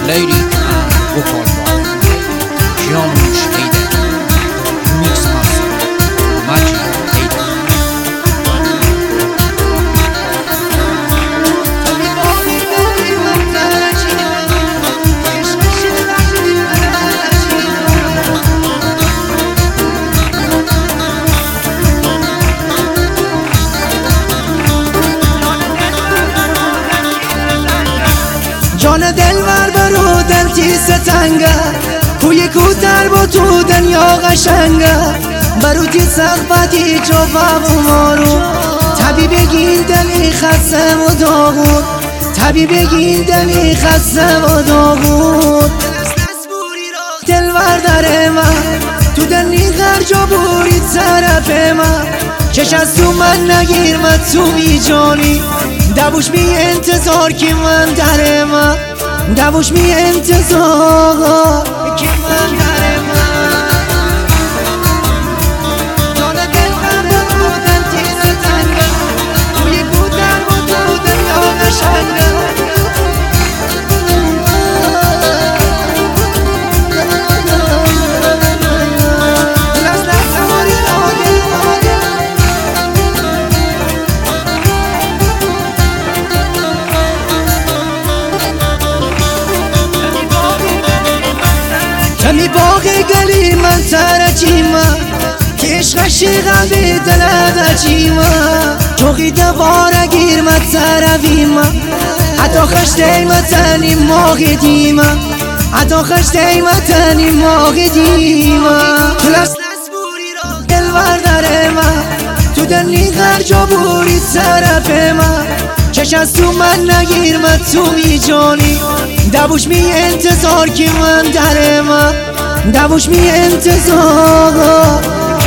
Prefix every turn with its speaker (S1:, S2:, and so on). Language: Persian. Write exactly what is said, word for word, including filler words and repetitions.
S1: لیلی وکال با کیانوش ایدن میکس ماستر ماجی ایدن
S2: جان دلبر برو دل تیز تنگه کوی کوتر با تو دنیا قشنگه برو تی سخبتی جواب مارو تبی بگین دلی خسته و داغون تبی بگین دلی خسته و داغون دلبر در من تو دلی غرجا بوری طرف من چش از تو من نگیر من تو می جانی دوش می انتظار که من در من دوش می انتظار که من در من جان دل من بودن تیز تنگه توی بودن با تو دنیا قشنگه کمی باغ گلی من ترجیما که عشق شیغم به دلت عجیما چوقی دواره گیر من ترویما حتی خشتی من تنی ماغ دیما حتی خشتی من تنی ماغ دیما کلاس نسبوری را دلبر در من تو دلی غرجا بوری طرف من چش از تو من نگیر من تو می جانی دوش می انتظار که من در من دوش می انتظار